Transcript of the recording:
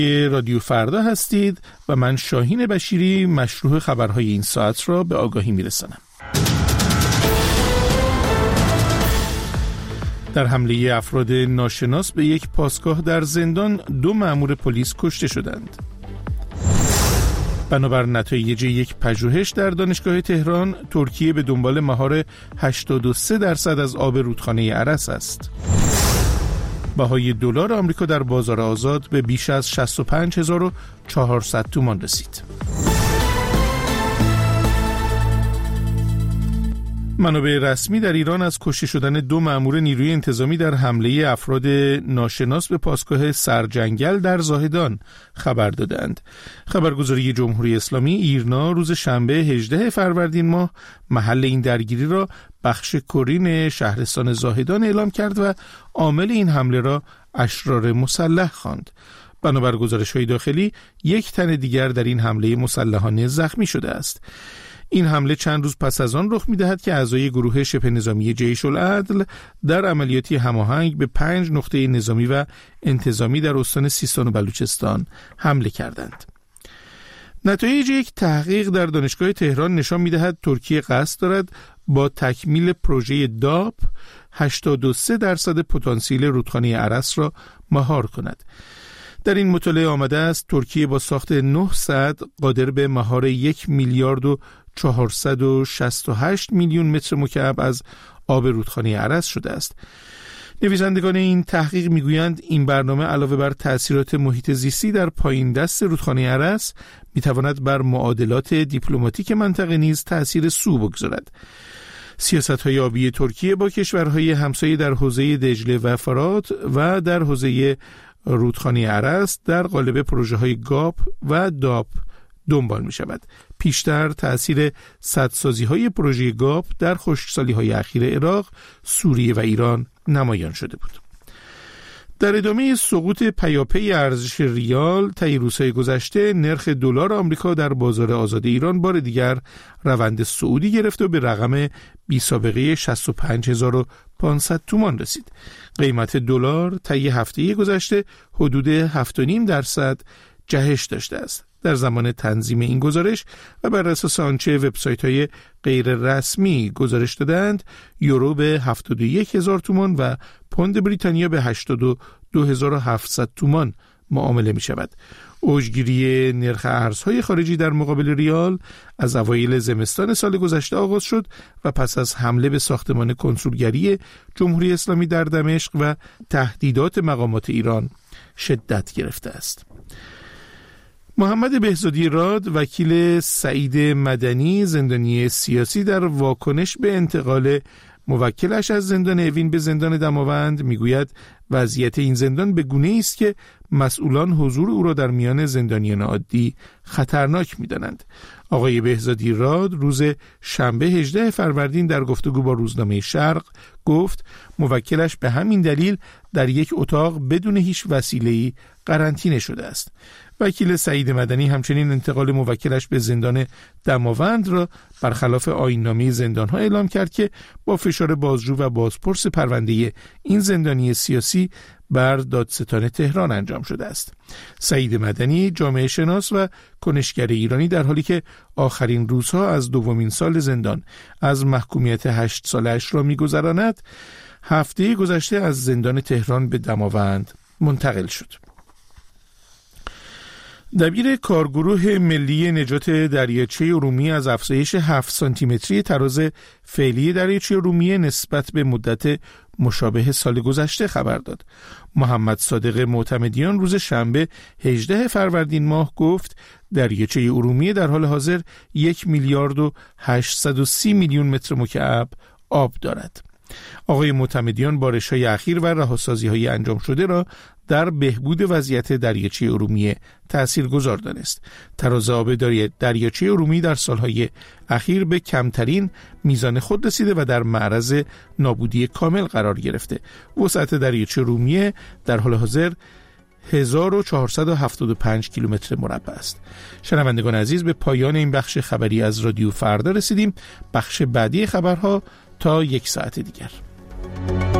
رادیو فردا هستید و من شاهین بشیری مشروح خبرهای این ساعت را به آگاهی میرسانم. در حمله افراد ناشناس به یک پاسگاه در زندان 2 مأمور پلیس کشته شدند. بنابر نتایج یک پژوهش در دانشگاه تهران، ترکیه به دنبال مهار 83% از آب رودخانه ارس است. بهای دلار آمریکا در بازار آزاد به بیش از 65400 تومان رسید. منابع رسمی در ایران از کشته شدن 2 مأمور نیروی انتظامی در حمله افراد ناشناس به پاسگاه سرجنگل در زاهدان خبر دادند. خبرگزاری جمهوری اسلامی ایرنا روز شنبه 18 فروردین ماه محل این درگیری را بخش کرین شهرستان زاهدان اعلام کرد و عامل این حمله را اشرار مسلح خواند. بنابر گزارش‌های داخلی 1 تن دیگر در این حمله مسلحانه زخمی شده است. این حمله چند روز پس از آن رخ می‌دهد که اعضای گروه شبه نظامی جیش العدل در عملیاتی هماهنگ به 5 نقطه نظامی و انتظامی در استان سیستان و بلوچستان حمله کردند. نتایج یک تحقیق در دانشگاه تهران نشان می‌دهد ترکیه قصد دارد با تکمیل پروژه داپ 83% پتانسیل رودخانه ارس را مهار کند. در این مطالعه آمده است ترکیه با ساخت 9 سد قادر به مهار 1 میلیارد و 468 میلیون متر مکعب از آب رودخانه ارس شده است. نویسندگان این تحقیق میگویند این برنامه علاوه بر تأثیرات محیط زیستی در پایین دست رودخانه ارس میتواند بر معادلات دیپلماتیک منطقه نیز تأثیر سو بگذارد. سیاست‌های آبی ترکیه با کشورهای همسایه در حوزه دجله و فرات و در حوزه رودخانه ارس در قالب پروژه‌های گاپ و داپ دنبال می شود. پیشتر تأثیر سدسازی‌های پروژه گاپ در خشکسالی‌های اخیر عراق، سوریه و ایران نمایان شده بود. در ادامه سقوط پیاپی ارزش ریال طی روزهای گذشته، نرخ دلار آمریکا در بازار آزاد ایران بار دیگر روند صعودی گرفت و به رقم بی سابقه 65500 تومان رسید. قیمت دلار طی هفته گذشته حدود 7.5% جهش داشته است. در زمان تنظیم این گزارش و بر اساس آنچه وبسایت‌های غیر رسمی گزارش دادند، یورو به 71000 تومان و پوند بریتانیا به 82700 تومان معامله می شود. اوجگیری نرخ ارزهای خارجی در مقابل ریال از اوایل زمستان سال گذشته آغاز شد و پس از حمله به ساختمان کنسولگری جمهوری اسلامی در دمشق و تهدیدات مقامات ایران شدت گرفته است. محمد بهزادی راد، وکیل سعید مدنی زندانی سیاسی، در واکنش به انتقال موکلش از زندان اوین به زندان دماوند میگوید وضعیت این زندان به گونه‌ای است که مسئولان حضور او را در میان زندانیان عادی خطرناک می‌دانند. آقای بهزادی راد روز شنبه 18 فروردین در گفتگو با روزنامه شرق گفت موکلش به همین دلیل در یک اتاق بدون هیچ وسیله‌ای قرنطینه شده است. وکیل سعید مدنی همچنین انتقال موکلش به زندان دماوند را برخلاف آیین‌نامه زندان‌ها اعلام کرد که با فشار بازجو و بازپرس پرونده این زندانی سیاسی بر دادستان تهران انجام شده است. سعید مدنی، جامعه شناس و کنشگر ایرانی، در حالی که آخرین روزها از 2مین سال زندان از محکومیت 8 سالش را می‌گذراند، هفته گذشته از زندان تهران به دماوند منتقل شد. دبیر کارگروه ملی نجات دریاچه ارومیه از افزایش 7 سانتیمتری تراز فعلی دریاچه ارومیه نسبت به مدت مشابه سال گذشته خبر داد. محمد صادق معتمدیان روز شنبه 18 فروردین ماه گفت دریاچه ارومیه در حال حاضر 1 میلیارد و 830 میلیون متر مکعب آب دارد. آقای معتمدیان بارش‌های اخیر و رهاسازی‌های انجام شده را در بهبود وضعیت دریاچه ارومیه تاثیرگذار دانست. تراز آب دریاچه ارومیه در سالهای اخیر به کمترین میزان خود رسیده و در معرض نابودی کامل قرار گرفته. وسعت دریاچه ارومیه در حال حاضر 1475 کیلومتر مربع است. شنوندگان عزیز، به پایان این بخش خبری از رادیو فردا رسیدیم. بخش بعدی خبرها تا 1 ساعت دیگر.